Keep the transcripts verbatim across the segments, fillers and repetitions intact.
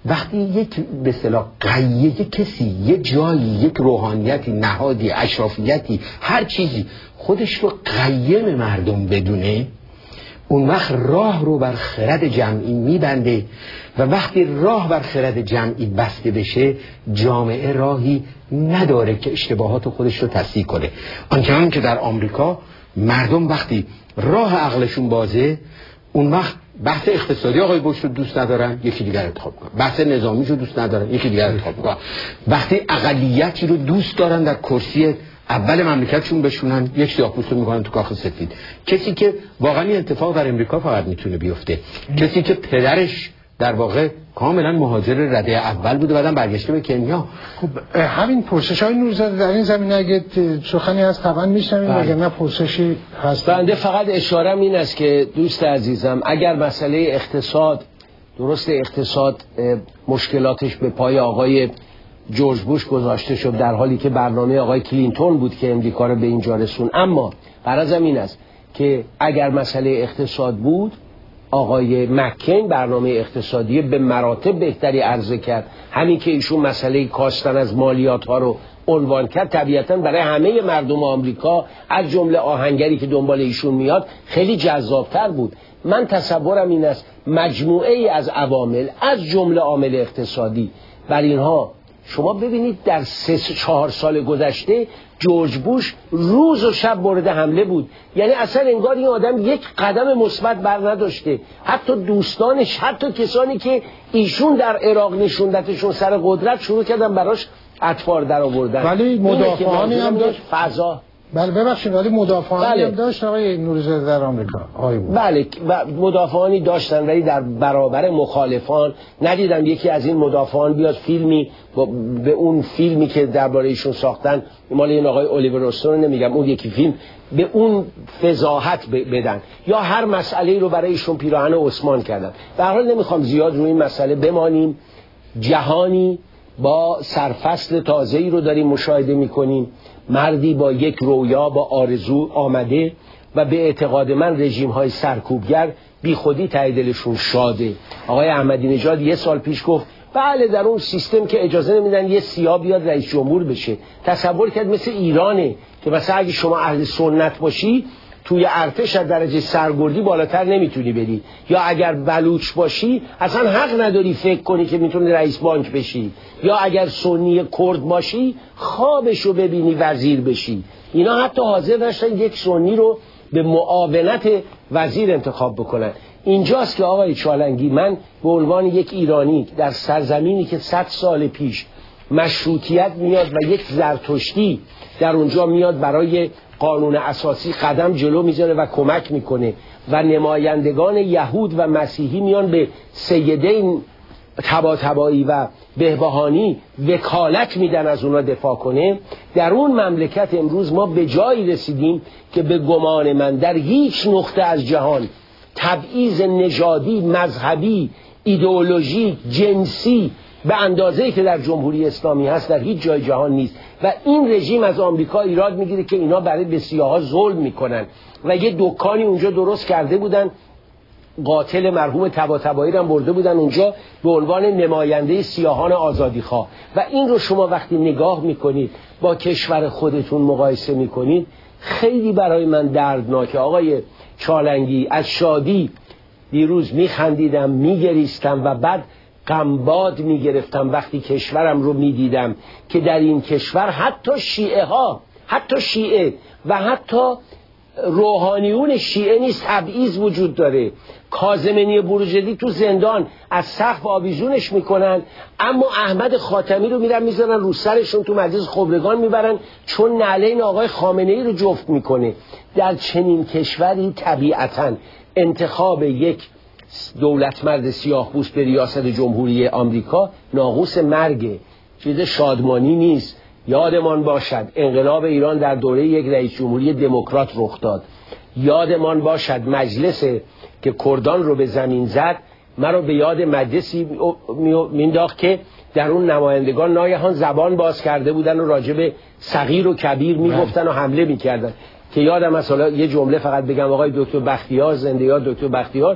وقتی یک به اصطلاح قیه کسی یه جایی، یک روحانیتی، نهادی، اشرافیتی، هر چیزی خودش رو قیم مردم بدونه، اون وقت راه رو بر خرد جمعی میبنده و وقتی راه بر خرد جمعی بسته بشه جامعه راهی نداره که اشتباهات خودش رو تصحیح کنه. آنچنان که در آمریکا مردم وقتی راه عقلشون بازه، اون وقت بحث اقتصادی آقای بوش رو دوست ندارن، یکی دیگر انتخاب میکنن. بحث نظامی رو دوست ندارن، یکی دیگر انتخاب میکنن. وقتی اقلیتی رو دوست دارن در کرسی اول مملکتشون بشونن، یک سیاه‌پوست رو میکنن تو کاخ سفید. کسی که واقعا این اتفاق در امریکا فقط میتونه بیفته، کسی که پدرش در واقع کاملا مهاجر رده اول بوده بعدم برگشته به کنیا. خب همین پرسش های نوروزاده در این زمینه اگه سخنی از طبعا میشنویم اگر نه پرسشی هست. بنده فقط اشارم این است که دوست عزیزم اگر مسئله اقتصاد، درست اقتصاد مشکلاتش به پای آقای جورج بوش گذاشته شد در حالی که برنامه آقای کلینتون بود که امریکا رو به اینجا رسون، اما غرضم این است که اگر مسئله اقتصاد بود آقای مکین برنامه اقتصادی به مراتب بهتری عرضه کرد. همین که ایشون مسئله کاستن از مالیات ها رو عنوان کرد طبیعتاً برای همه مردم آمریکا از جمله آهنگری که دنبال ایشون میاد خیلی جذابتر بود. من تصورم این است مجموعه ای از عوامل از جمله عامل اقتصادی بر اینها، شما ببینید در سه چهار سال گذشته جورج بوش روز و شب مورد حمله بود، یعنی اصلا انگار این آدم یک قدم مثبت بر نداشته. حتی دوستانش، حتی کسانی که ایشون در عراق نشوندتشون سر قدرت شروع کردن براش اطفار در آوردن. ولی مدافعانی هم داشت فضا. بله ببخشید ولی مدافعانی بله. هم داشت آقای نوروزاده در آمریکا. بله مدافعانی داشتن ولی در برابر مخالفان ندیدم یکی از این مدافعان بیاد فیلمی به اون فیلمی که درباره ایشون ساختن، مال این آقای الیور استون نمیگم، اون یکی فیلم به اون فضاحت بدن یا هر مسئله رو برای ایشون پیراهن عثمان کردن. به هر حال نمیخوام زیاد روی این مسئله بمانیم. جهانی با سرفصل تازه‌ای رو داریم مشاهده میکنیم. مردی با یک رویا، با آرزو آمده و به اعتقاد من رژیم های سرکوبگر بی خودی ته دلشون شاده. آقای احمدی نژاد یه سال پیش گفت بله در اون سیستم که اجازه نمیدن یه سیاه بیاد رئیس جمهور بشه. تصور کرد مثل ایرانه که مثلا اگه شما اهل سنت باشی توی ارتش از درجه سرگردی بالاتر نمیتونی بری، یا اگر بلوچ باشی اصلا حق نداری فکر کنی که میتونی رئیس بانک بشی، یا اگر سنی کرد باشی خوابشو ببینی وزیر بشی. اینا حتی حاضر نشدن یک سنی رو به معاونت وزیر انتخاب بکنن. اینجاست که آقای چالنگی من به عنوان یک ایرانی در سرزمینی که صد سال پیش مشروطیت میاد و یک زرتشتی در اونجا میاد برای قانون اساسی قدم جلو میذاره و کمک میکنه و نمایندگان یهود و مسیحی میان به سیدین طباطبایی و بهبهانی وکالت میدن از اونا دفاع کنه، در اون مملکت امروز ما به جایی رسیدیم که به گمان من در هیچ نقطه از جهان تبعیض نژادی، مذهبی، ایدئولوژی، جنسی به اندازه‌ای که در جمهوری اسلامی هست در هیچ جای جهان نیست. و این رژیم از آمریکا ایراد میگیره که اینا برای به سیاها ظلم میکنن و یه دکانی اونجا درست کرده بودن، قاتل مرحوم طباطبایی رو برده بودن اونجا به عنوان نماینده سیاهان آزادیخواه. و این رو شما وقتی نگاه میکنید با کشور خودتون مقایسه میکنید خیلی برای من دردناکه. آقای چالنگی از شادی دیروز میخندیدم، میگریستم و بعد غمباد میگرفتم وقتی کشورم رو میدیدم که در این کشور حتی شیعه ها، حتی شیعه و حتی روحانیون شیعه نیست تبعیض وجود داره. کاظمنی بروجردی تو زندان از سقف آویزونش میکنن، اما احمد خاتمی رو میرن میذارن رو سرشون تو مجلس خبرگان میبرن چون نعلین آقای خامنه ای رو جفت میکنه. در چنین کشوری طبیعتاً انتخاب یک دولتمرد سیاه‌پوست به ریاست جمهوری آمریکا ناقوس مرگه، چیز شادمانی نیست. یادمان باشد انقلاب ایران در دوره یک رئیس جمهوری دموکرات رخ داد. یادمان باشد مجلس که کردان رو به زمین زد مرا به یاد مجلسی مینداخت که در اون نمایندگان ناگهان زبان باز کرده بودن و راجب صغیر و کبیر میگفتن و حمله میکردن. که یادم مثلا یه جمله فقط بگم، آقای دکتر بختیار، زنده یاد دکتر بختیار،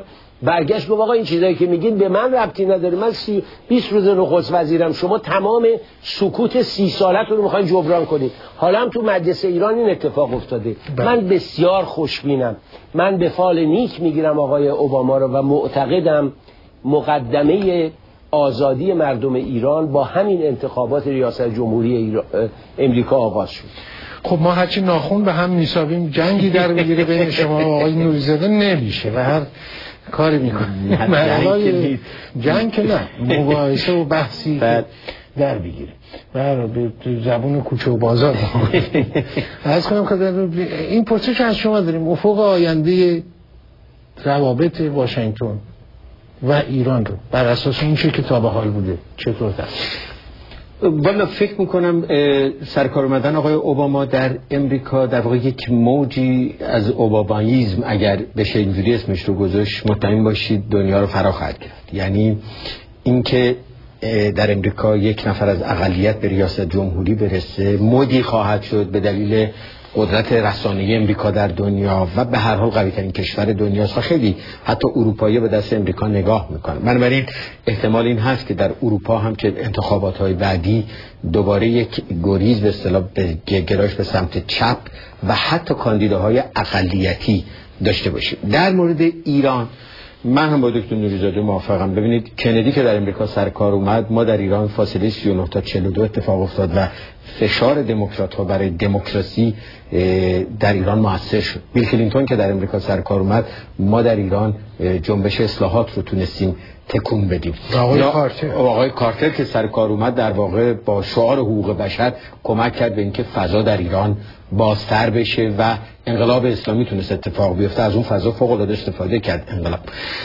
برگشت گفت آقا این چیزایی که میگین به من ربطی نداره، من سی بیست روز نخست وزیرم، شما تمام سکوت سی سالتون رو میخواین جبران کنید. حالا هم تو مجلس ایران این اتفاق افتاده. بله. من بسیار خوشبینم، من به فال نیک میگیرم آقای اوباما رو و معتقدم مقدمه آزادی مردم ایران با همین انتخابات ریاست جمهوری ایران امریکا آغاز شد. خب ما هرچی ناخون به هم میسابیم جنگی در میگیره بین شما و آقای نوری‌زاده نمیشه و هر کاری میکنیم. مرحله جنگ که نه، مباحثه و بحثی در بگیره و به زبون کوچه و بازار. عرض کنم که این پرسش از شما داریم، افق آینده روابط واشنگتن و ایران رو بر اساس این چه که تا به حال بوده چطور هست؟ والا فکر میکنم سرکار اومدن آقای اوباما در امریکا در واقع یک موجی از اوباماییزم، اگر بشه اینجوری اسمش رو گذاشت، مطمئن باشید دنیا رو فرا خواهد گرفت. یعنی اینکه در امریکا یک نفر از اقلیت به ریاست جمهوری برسه مودی خواهد شد به دلیل قدرت رسانه‌ای امریکا در دنیا و به هر حال قوی ترین کشور دنیاست و خیلی حتی اروپایی به دست امریکا نگاه میکنن. بنابراین احتمال این هست که در اروپا هم که انتخابات‌های بعدی دوباره یک گریز به اصطلاح به گرایش به سمت چپ و حتی کاندیداهای اقلیتی داشته باشیم. در مورد ایران من هم با دکتر نوری‌زاده موافقم. ببینید کندی که در امریکا سرکار اومد، ما در ایران فاصله سی و نه تا چهل و دو اتفاق افتاد و فشار دموکرات ها برای دموکراسی در ایران موثر شد. بیل کلینتون که در امریکا سرکار اومد، ما در ایران جنبش اصلاحات رو تونستیم تکون بدیم. آقای کارتر آقای کارتر که سرکار اومد در واقع با شعار حقوق بشر کمک کرد به اینکه فضا در ایران بازتر بشه و انقلاب اسلامی تونست اتفاق بیفته. از اون فضا فوق العاده استفاده کرد انقلاب.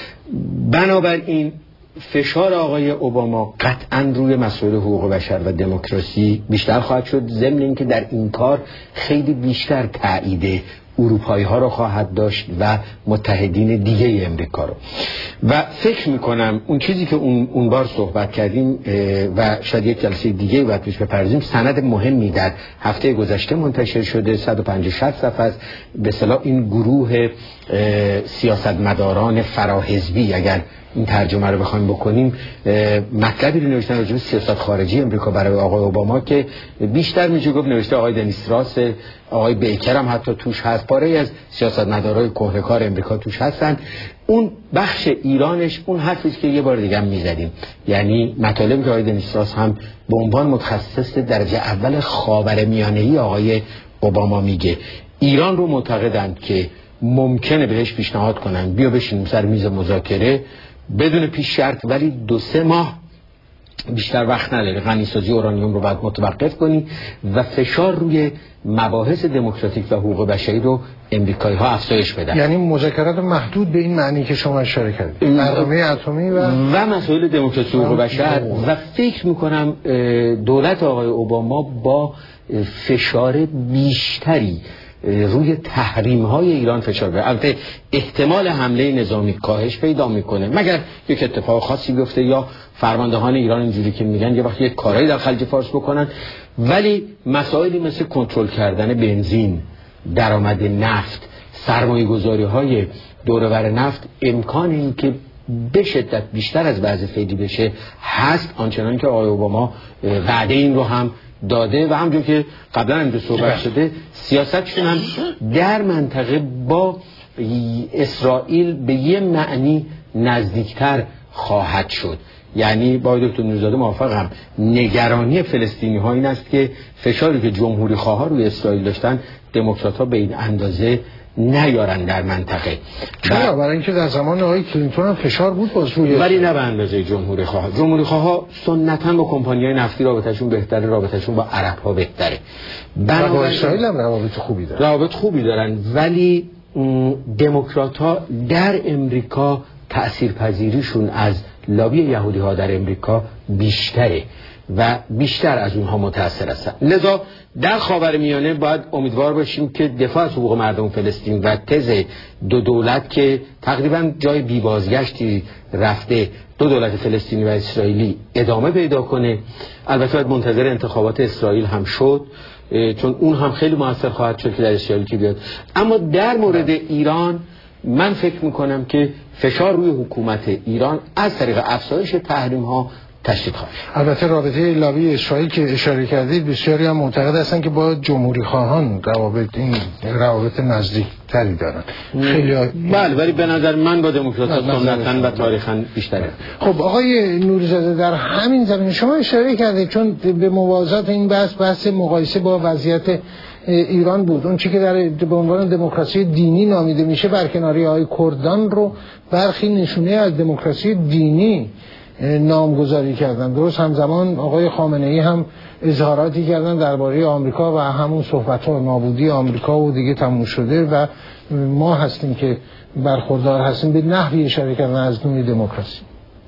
بنابراین فشار آقای اوباما قطعاً روی مسائل حقوق بشر و دموکراسی بیشتر خواهد شد، ضمن اینکه در این کار خیلی بیشتر تایید اروپایی ها رو خواهد داشت و متحدین دیگه امریکا رو. و فکر میکنم اون چیزی که اون, اون بار صحبت کردیم و شاید یک جلسه دیگه باید پیش بپردازیم، سند مهمی در هفته گذشته منتشر شده، صد و پنجاه صفحه است، به اصطلاح این گروه سیاستمداران فراحزبی اگر این ترجمه رو بخوایم بکنیم، مطلبی رو نوشتن راجع به سیاست خارجی امریکا برای آقای اوباما که بیشتر میشه گفت نوشته آقای دنیس راس، آقای بیکر هم حتی توش هست، پاره از سیاستمدارای کهنه‌کار امریکا توش هستن. اون بخش ایرانش اون حرفی که یه بار دیگه هم میزدیم، یعنی مطالبی که آقای دنیس راس هم به عنوان متخصص درجه اول خاورمیانه‌ای آقای اوباما میگه، ایران رو معتقدند که ممکنه بهش پیشنهاد کنن بیا بشینیم سر میز مذاکره بدون پیش شرط، ولی دو سه ماه بیشتر وقت نداره، غنیسازی اورانیوم رو باید متوقف کنی و فشار روی مباحث دموکراتیک و حقوق بشری رو امریکایی ها افزایش بدن. یعنی مذاکرات محدود به این معنی که شما اشاره کردید، برنامه اتمی و و مسائل دموکراسی و حقوق بشر. و فکر میکنم دولت آقای اوباما با فشار بیشتری روی تحریم های ایران فشار بره. البته احتمال حمله نظامی کاهش پیدا میکنه مگر یک اتفاق خاصی بیفته یا فرماندهان ایران اینجوری که میگن یه وقت یک کارایی در خلیج فارس بکنن، ولی مسائلی مثل کنترل کردن بنزین، درآمد نفت، سرمایه گذاری های دور و بر نفت، امکان این که به شدت بیشتر از بعضی فعلی بشه هست، آنچنان که آقای اوباما وعده این رو هم داده و همونجور که قبلا اینجا صحبت شده سیاستشون هم در منطقه با اسرائیل به یه معنی نزدیکتر خواهد شد. یعنی با دکتر نوری‌زاده موافقم، نگرانی فلسطینی ها این است که فشاری که جمهوری خواه ها روی اسرائیل داشتن دموکرات ها به این اندازه نیارن در منطقه. چرا؟ برای اینکه در زمان آقای کلینتون هم فشار بود باز روی، ولی نه به اندازه جمهوری خواه. جمهوری خواه ها سنتاً با کمپانی‌های نفتی رابطه‌شون بهتره، رابطه‌شون با عرب ها بهتره. با اسرائیل هم روابط خوبی دارن. روابط خوبی دارن، ولی دموکرات ها در امریکا تأثیرپذیریشون از لابی یهودی ها در امریکا بیشتره و بیشتر از اونها متأثر هستن. لذا در خاورمیانه باید امیدوار باشیم که دفاع از حقوق مردم فلسطین و تز دو دولت که تقریبا جای بی‌بازگشتی رفته، دو دولت فلسطینی و اسرائیلی، ادامه پیدا کنه. البته باید منتظر انتخابات اسرائیل هم شد، چون اون هم خیلی موثر خواهد شد که در اسرائیل کی بیاد. اما در مورد ایران من فکر میکنم که فشار روی حکومت ایران از طریق افزایش تحریم ها تشدید خواهد. البته رابطه لابی اسرائیل که اشاره کردید بسیاری هم معتقد هستن که با جمهوری خواهان روابط این روابط نزدیک تری دارن. خیلی بله، ولی به نظر من با دموکرات سنتاً و تاریخاً بیشتره. خب آقای نوری‌زاده در همین زمینه شما اشاره کردید، چون به موازات این بحث بحث مقایسه با وضعیت ایران بود، اون چیزی که در به عنوان دموکراسی دینی نامیده میشه برکناری های کردان رو برخی نشونه از دموکراسی دینی نامگذاری کردن. درست همزمان آقای خامنه‌ای هم اظهاراتی کردن درباره آمریکا و همون صحبت‌ها نابودی آمریکا و دیگه تموم شده و ما هستیم که برخوردار هستیم. به نحوی اشاره کردن از نوع دموکراسی.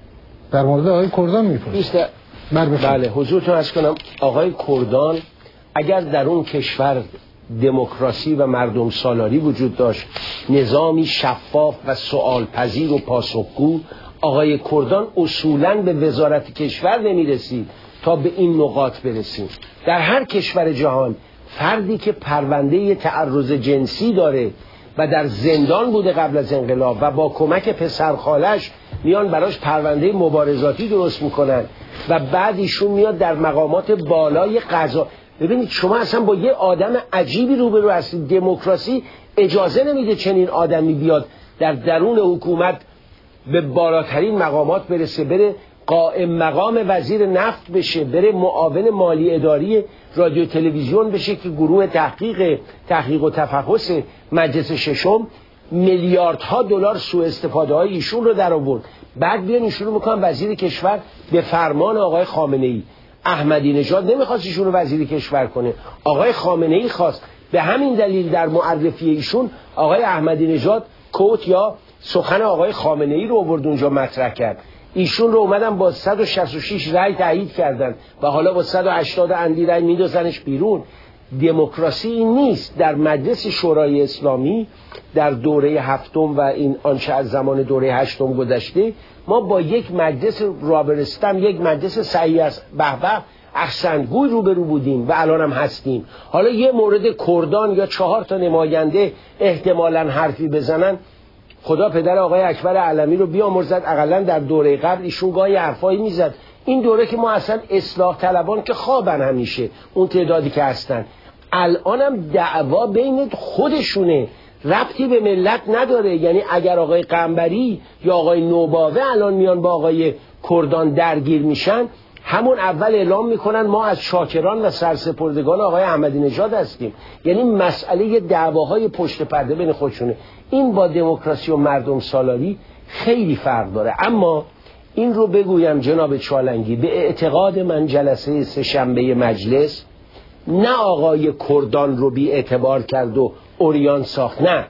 در مورد آقای کردان میپرسید. بله حضورتون عرض کنم آقای کردان اگر در اون کشور دموکراسی و مردم سالاری وجود داشت، نظامی شفاف و سؤال پذیر و پاسخگو، آقای کردان اصولاً به وزارت کشور نمی‌رسید تا به این نقاط برسیم. در هر کشور جهان فردی که پرونده تعرض جنسی داره و در زندان بوده قبل از انقلاب و با کمک پسرخالش میان براش پرونده مبارزاتی درست میکنن و بعد ایشون میاد در مقامات بالای قضا. ببینید شما اصلا با یه آدم عجیبی روبرو هستید. دموکراسی اجازه نمیده چنین آدمی بیاد در درون حکومت به بالاترین مقامات برسه، بره قائم مقام وزیر نفت بشه، بره معاون مالی اداری رادیو تلویزیون بشه که گروه تحقیق تحقیق و تفحص مجلس ششم میلیاردها دلار سوء استفاده های ایشون رو در آورد. بعد بیان ایشون رو میکنن وزیر کشور به فرمان آقای خامنه‌ای. احمدی نژاد نمیخواست ایشون رو وزیر کشور کنه، آقای خامنه‌ای خواست. به همین دلیل در معرفی ایشون آقای احمدی نژاد کوت یا سخن آقای خامنه‌ای رو آورد اونجا مطرح کرد. ایشون رو اومدن با صد و شصت و شش رأی تایید کردن و حالا با صد و هشتاد اندی رأی میدوزنش بیرون. دموکراسی این نیست. در مجلس شورای اسلامی در دوره هفتم و این آنچه از زمان دوره هشتم گذشته ما با یک مجلس رابرستم، یک مجلس صحیح است به به احسنگوی روبرو بودیم و الان هم هستیم. حالا یه مورد کردان یا چهار تا نماینده احتمالاً حرفی بزنن، خدا پدر آقای اکبر علمی رو بیامرزد، اقلا در دوره قبل ایشون گاهی حرفایی میزد. این دوره که ما اصلا اصلاح طلبان که خوابن همیشه اون تعدادی که هستن، الانم دعوا بین خودشونه، ربطی به ملت نداره. یعنی اگر آقای قنبری یا آقای نوباوه الان میان با آقای کردان درگیر میشن، همون اول اعلام میکنن ما از شاکران و سرسپردگان آقای احمدی نژاد هستیم. یعنی مسئله دعواهای پشت پرده بین خودشونه. این با دموکراسی و مردم سالاری خیلی فرق داره. اما این رو بگویم جناب چالنگی، به اعتقاد من جلسه سه‌شنبه مجلس نه آقای کردان رو بی اعتبار کرد و اوریان ساخت، نه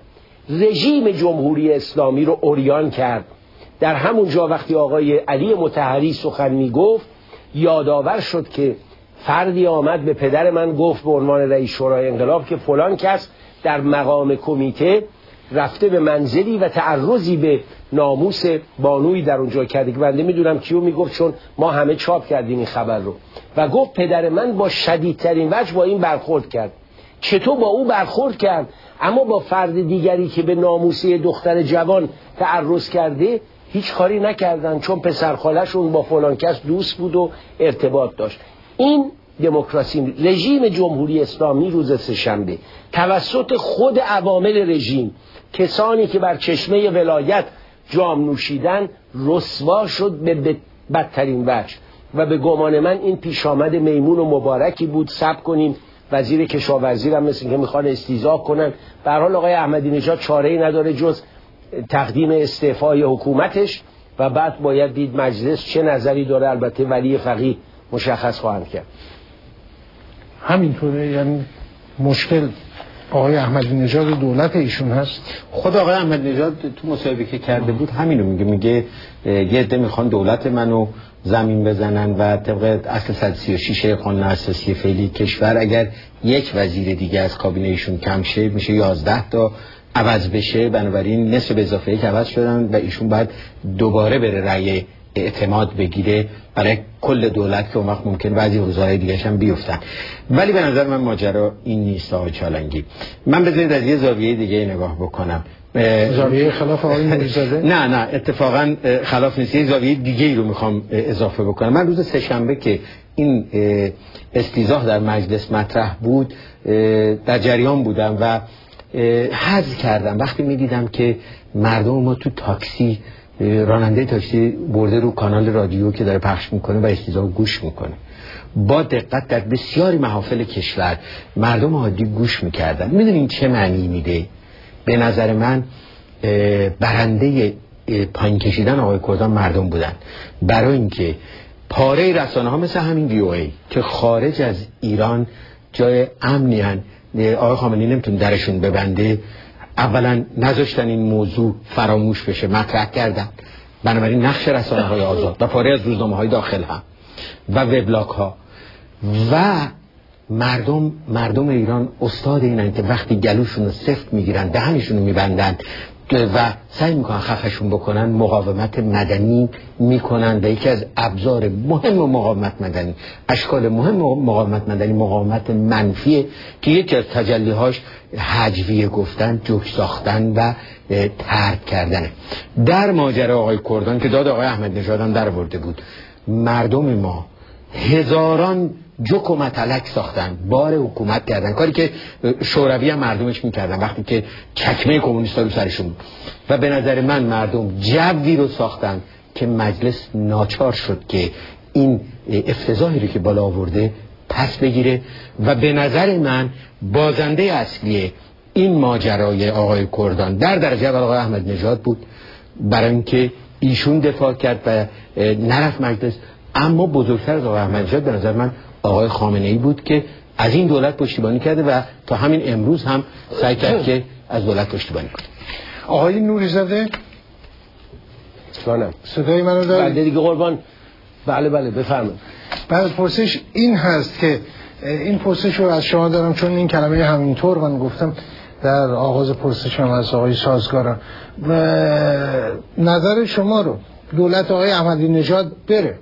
رژیم جمهوری اسلامی رو اوریان کرد. در همون جا وقتی آقای علی مطهری سخن می گفت یادآور شد که فردی آمد به پدر من گفت به عنوان رئیس شورای انقلاب که فلان کس در مقام کمیته رفته به منزلی و تعرضی به ناموس بانوی در اونجا کرده که بنده میدونم کیو میگفت چون ما همه چاپ کردیم این خبر رو، و گفت پدر من با شدیدترین وجه با این برخورد کرد. چطور با او برخورد کرد؟ اما با فرد دیگری که به ناموسه دختر جوان تعرض کرده هیچ کاری نکردن، چون پسرخاله‌شون با فلان کس دوست بود و ارتباط داشت. این دموکراسی. رژیم جمهوری اسلامی روز سه‌شنبه توسط خود عوامل رژیم، کسانی که بر چشمه ولایت جام نوشیدن، رسوا شد به بدترین وجه و به گمان من این پیش آمد میمون و مبارکی بود. صبر کنیم، وزیر کشاورزی هم مثل که میخوان استیضاح کنن. به هر حال آقای احمدی نژاد چاره‌ای نداره جز تقدیم استعفای حکومتش و بعد باید دید مجلس چه نظری داره. البته ولی فقیه مشخص خواهند کرد. همینطوره. یعنی مشکل آقای احمدی نژاد دولت ایشون هست. خود آقای احمدی نژاد تو مصاحبه که کرده بود همینو میگه، میگه یه عده میخوان دولت منو زمین بزنن و طبق اصل صد و سی و شش قانون اساسی فعلی کشور اگر یک وزیر دیگه از کابینه ایشون کم شه میشه یازده تا عوض بشه، بنابراین نصف به اضافه یک عوض شدن و ایشون بعد دوباره بره رأی اعتماد بگیره برای کل دولت که اون وقت ممکن بعضی وزرای دیگه هم بیفتن. ولی به نظر من ماجرا این نیست آقای چالنگی. من بذارید از یه زاویه دیگه نگاه بکنم. زاویه خلاف آقای نوری‌زاده؟ نه نه اتفاقا خلاف نیست، یه زاویه دیگه ای رو میخوام اضافه بکنم. من روز سه‌شنبه که این استیضاح در مجلس مطرح بود در جریان بودم و حظ کردم وقتی میدیدم که مردم ما تو تاکسی، راننده تاکسی برده رو کانال رادیو که داره پخش میکنه و استیضاح گوش میکنه. با دقت در بسیاری محافل کشور مردم عادی گوش میکردن. میدونین چه معنی میده؟ به نظر من برنده پایین کشیدن آقای کردان مردم بودن، برای اینکه پاره رسانه ها مثل همین وی او ای که خارج از ایران جای امنی هن، آقای خامنه‌ای نمیتون درشون ببنده، اولا نذاشتن این موضوع فراموش بشه، مطرح کردن. بنابراین نقش رسانه های آزاد و پاره از روزنامه های داخل هم و وبلاگ ها و مردم مردم ایران استاد اینن که وقتی گلوشون رو سفت میگیرن، دهنشون رو میبندن و سعی میکنن خفشون بکنن، مقاومت مدنی میکنن و یکی از ابزار مهم مقاومت مدنی، اشکال مهم مقاومت مدنی، مقاومت منفیه که یکی از تجلیهاش هجویه گفتن، جوک ساختن و ترک کردنه. در ماجرا آقای کردان که داد آقای احمد نژاد هم در آورده بود، مردم ما هزاران جوک و متلک ساختن، بار حکومت کردن، کاری که شوروی هم مردمش میکردن وقتی که چکمه کمونیستا رو سرشون بود. و به نظر من مردم جوی رو ساختن که مجلس ناچار شد که این افتضاحی رو که بالا آورده پس بگیره و به نظر من بازنده اصلی این ماجرای آقای کردان در درجه اول آقای احمد نژاد بود، برای اینکه ایشون دفاع کرد و نرفت مجلس. اما بزرگتر از آقای احمد نژاد به نظر من آقای خامنه‌ای بود که از این دولت پشتیبانی کرده و تا همین امروز هم سعی کرد که از دولت پشتیبانی کنه. آقای نوری‌زاده جانم صدای منو دارید؟ بله دیگه قربان. بله بله بفرمایید. بعد پرسش این هست که این پرسش رو از شما دارم چون این کلمه همینطور من گفتم در آغاز پرسشم از آقای سازگارم و نظر شما رو دولت آقای احمدی نژاد بره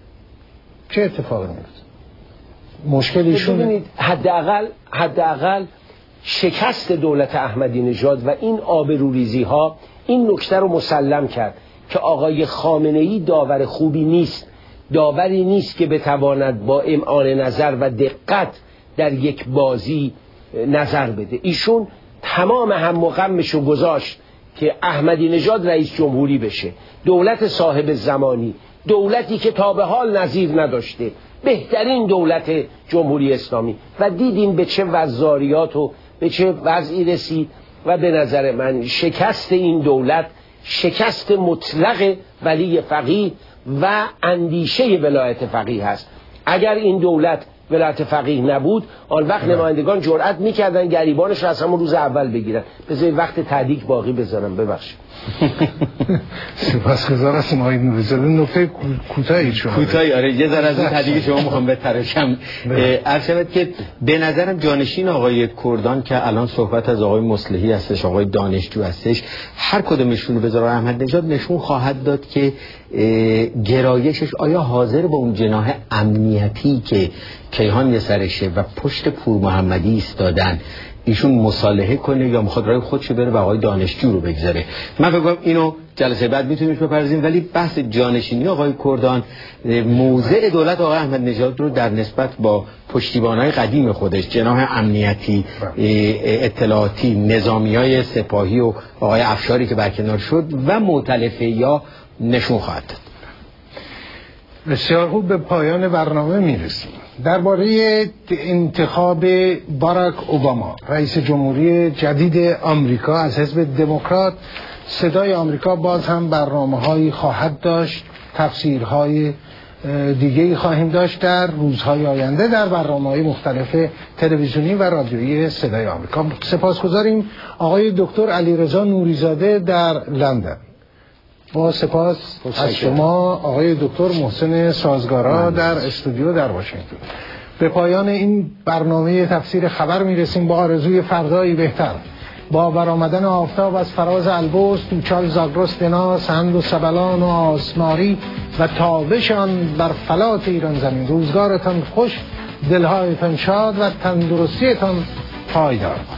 چه اتفاقی میفته؟ مشکل ایشونه؟ ببینید حداقل حداقل شکست دولت احمدی نژاد و این آبروریزی ها این نکته رو مسلم کرد که آقای خامنه‌ای داور خوبی نیست، داوری نیست که بتواند با امعان نظر و دقت در یک بازی نظر بده. ایشون تمام هم و غمش رو گذاشت که احمدی نژاد رئیس جمهوری بشه، دولت صاحب زمانی، دولتی که تا به حال نظیر نداشته، بهترین دولت جمهوری اسلامی، و دیدیم به چه وضعیات و به چه وضعی رسید. و به نظر من شکست این دولت شکست مطلق ولی فقیه و اندیشه ولایت فقیه هست. اگر این دولت ولایت فقیه نبود آن وقت نمایندگان جرأت میکردن گریبانش رو از همون روز اول بگیرن. بذارید وقت تهدید باقی بذارم. ببخشید. سپاسگزار هستم آقای نوری‌زاده. نکته کوتاهی شما کوتاهی آره یه ذره از این تهدید شما میخوام بتراشم. عرض شود که به نظرم جانشین آقای کردان که الان صحبت از آقای مصلحی هستش، آقای دانشجو هستش، هر کدومشون رو بذاره احمد نژاد نشون خواهد داد که گرایشش آیا حاضر با اون جناح امنیتی که کیهان یه سرشه و پشت پور محمدی ایستادن ایشون مصالحه کنه یا میخواد راه خودشو بره و آقای دانشجو رو بگذاره. من فکر کنم اینو جلسه بعد میتونیم بپردازیم. ولی بحث جانشینی آقای کردان، موضع دولت آقای احمد نژاد رو در نسبت با پشتیبانای قدیم خودش، جناح امنیتی، اطلاعاتی، نظامیای سپاهی و آقای افشاری که برکنار شد و مؤتلفه یا نشون خواهد داد. بسیار خوب، به پایان برنامه میرسیم. درباره انتخاب باراک اوباما رئیس جمهوری جدید آمریکا از حزب دموکرات، صدای آمریکا باز هم برنامه‌هایی خواهد داشت، تفسیرهای دیگه‌ای خواهیم داشت در روزهای آینده در برنامه‌های مختلف تلویزیونی و رادیویی صدای آمریکا. سپاسگزاریم آقای دکتر علیرضا نوری‌زاده در لندن. با سپاس از شما آقای دکتر محسن سازگارا در استودیو در واشنگتن. به پایان این برنامه تفسیر خبر میرسیم با آرزوی فردایی بهتر. با برآمدن آفتاب از فراز البرز، توچال، زاگرس، دنا، سند و سبلان و آسماری و تابشان بر فلات ایران زمین. روزگارتان خوش، دلهایتان شاد و تندرستیتان پایدار.